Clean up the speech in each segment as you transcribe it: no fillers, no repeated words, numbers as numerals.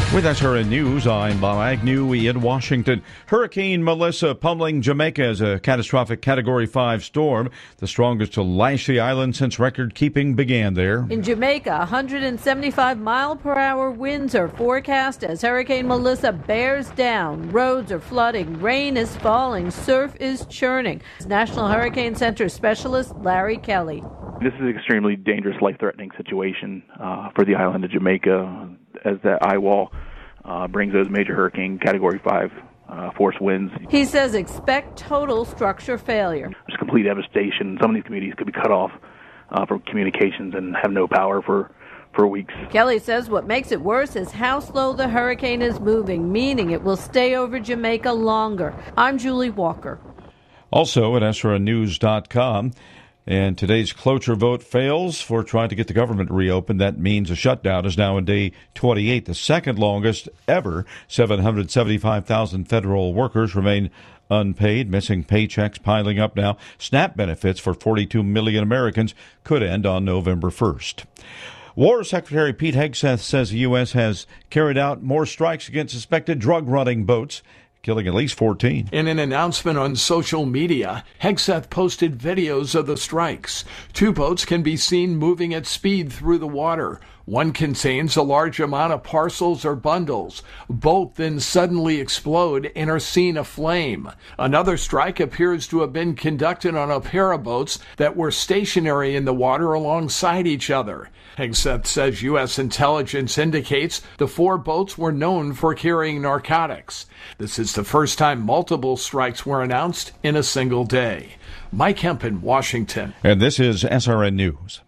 With SRN News, I'm Bob Agnew in Washington. Hurricane Melissa pummeling Jamaica as a catastrophic Category 5 storm, the strongest to lash the island since record-keeping began there. In Jamaica, 175-mile-per-hour winds are forecast as Hurricane Melissa bears down. Roads are flooding, rain is falling, surf is churning. National Hurricane Center specialist Larry Kelly. This is an extremely dangerous, life-threatening situation for the island of Jamaica as that eye wall brings those major hurricane Category 5 force winds. He says expect total structure failure. There's complete devastation. Some of these communities could be cut off from communications and have no power for weeks. Kelly says what makes it worse is how slow the hurricane is moving, meaning it will stay over Jamaica longer. I'm Julie Walker. Also at SRNnews.com. And today's cloture vote fails for trying to get the government reopened. That means a shutdown is now in day 28, the second longest ever. 775,000 federal workers remain unpaid, missing paychecks piling up now. SNAP benefits for 42 million Americans could end on November 1st. War Secretary Pete Hegseth says the U.S. has carried out more strikes against suspected drug-running boats, killing at least 14. In an announcement on social media, Hegseth posted videos of the strikes. Two boats can be seen moving at speed through the water. One contains a large amount of parcels or bundles. Both then suddenly explode and are seen aflame. Another strike appears to have been conducted on a pair of boats that were stationary in the water alongside each other. Hegseth says U.S. intelligence indicates the four boats were known for carrying narcotics. This is the first time multiple strikes were announced in a single day. Mike Hempen, Washington. And this is SRN News.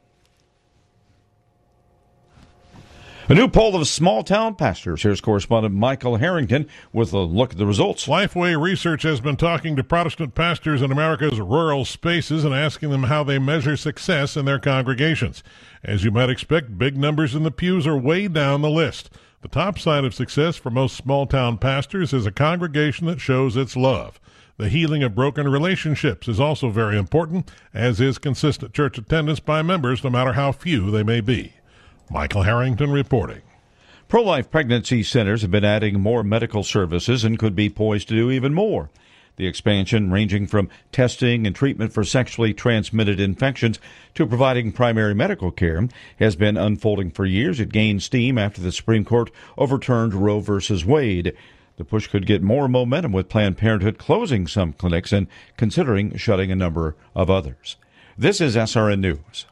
A new poll of small-town pastors. Here's correspondent Michael Harrington with a look at the results. Lifeway Research has been talking to Protestant pastors in America's rural spaces and asking them how they measure success in their congregations. As you might expect, big numbers in the pews are way down the list. The top sign of success for most small-town pastors is a congregation that shows its love. The healing of broken relationships is also very important, as is consistent church attendance by members, no matter how few they may be. Michael Harrington reporting. Pro-life pregnancy centers have been adding more medical services and could be poised to do even more. The expansion, ranging from testing and treatment for sexually transmitted infections to providing primary medical care, has been unfolding for years. It gained steam after the Supreme Court overturned Roe v. Wade. The push could get more momentum with Planned Parenthood closing some clinics and considering shutting a number of others. This is SRN News.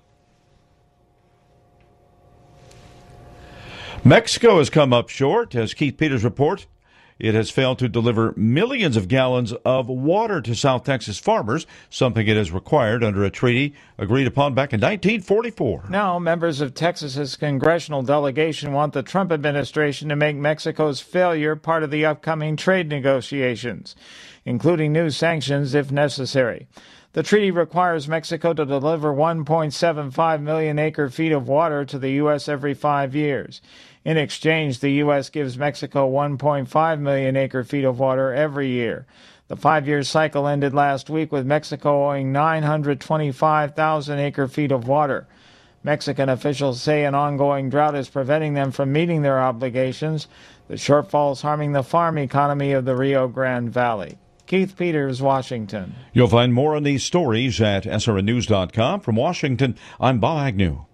Mexico has come up short. As Keith Peters reports, it has failed to deliver millions of gallons of water to South Texas farmers, something it has required under a treaty agreed upon back in 1944. Now, members of Texas's congressional delegation want the Trump administration to make Mexico's failure part of the upcoming trade negotiations, including new sanctions if necessary. The treaty requires Mexico to deliver 1.75 million acre-feet of water to the U.S. every 5 years. In exchange, the U.S. gives Mexico 1.5 million acre-feet of water every year. The 5-year cycle ended last week with Mexico owing 925,000 acre-feet of water. Mexican officials say an ongoing drought is preventing them from meeting their obligations. The shortfall is harming the farm economy of the Rio Grande Valley. Keith Peters, Washington. You'll find more on these stories at srnnews.com. From Washington, I'm Bob Agnew.